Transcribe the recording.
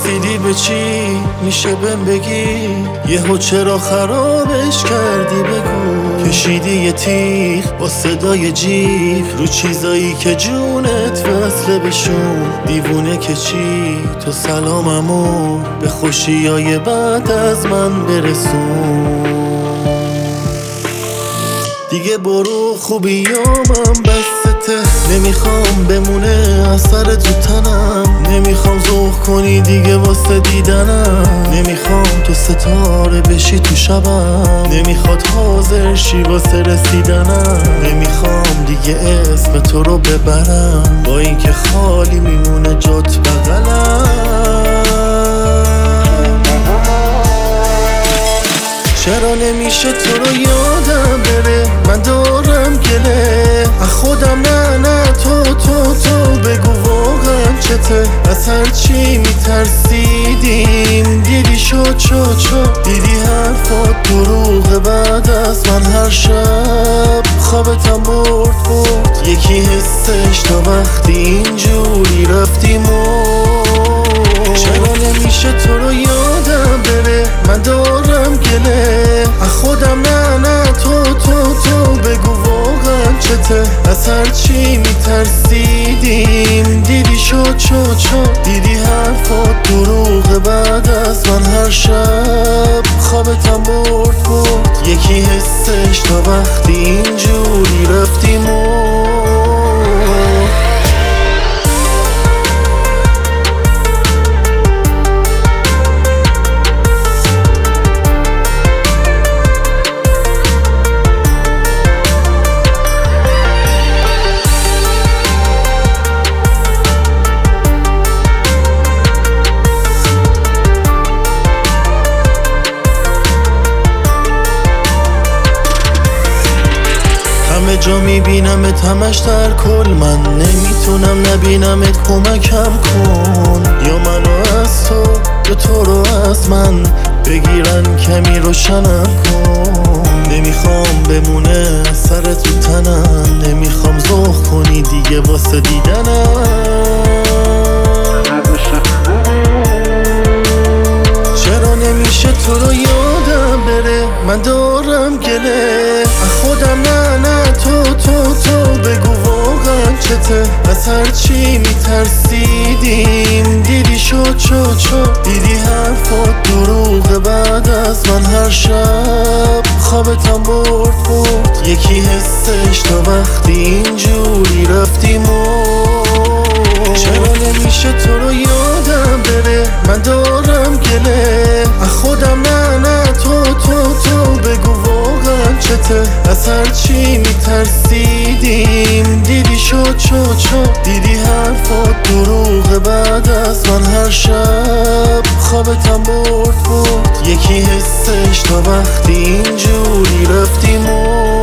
رسیدی به چی میشه بهم بگی؟ یهو چرا خرابش کردی بگو؟ کشیدی یه تیغ با صدای جیغ رو چیزایی که جونت وصله بشون. دیوونه که چی تو سلاممو به خوشیای بعد از من برسون. دیگه برو خوبیامم بسته، نمیخوام بمونه اثر تو تنم. نمیخوام ذوق کنی دیگه واسه دیدنم. نمیخوام تو ستاره بشی تو شبم. نمیخواد حاضر شی واسه رسیدنم. نمیخوام دیگه اسم تو رو ببرم با اینکه خالی میمونه جات بغلم. چرا نمیشه تو رو یادم بره؟ من دارم گله از خودم. نه تو بگو واقعا چته؟ از هرچی میترسیدیم دیدی شد دیدی حرفات دروغه. بعد از من هر شب خوابتم برد یکی حسش تا وقتی اینجوری رفتیم. چرا نمیشه تو رو یادم بره؟ من دارم گله از خودم. نه تو بگو واقعا چته؟ از هرچی میترسیدیم دیدی شد دیدی حرفات دروغه. بعد از من هر شب خوابتم برد یکی حسش تا وقتی اینجوری رفتیم. همه جا میبینمت همش در کل. من نمیتونم نبینمت کمکم کن. یا منو از تو یا تو رو از من بگیرن کمی روشنم کن. نمیخوام بمونه اثر تو تنم. نمیخوام ذوق کنی دیگه واسه دیدنم. چرا نمیشه تو رو یادم بره؟ من دارم گله از خودم. نه تو بگو واقعا چته؟ از هرچی میترسیدیم دیدی شد دیدی حرفات دروغه. بعد از من هر شب خوابتم برد یکی حسش تا وقتی اینجوری رفتیم. چرا نمیشه تو رو یادم بره؟ من دارم گله از خودم. نه تو بگو واقعا چته؟ از هرچی میترسیدیم دیدی شد دیدی حرفات دروغه. بعد از من هر شب خوابتم برد یکی حسش تا وقتی اینجوری رفتیم.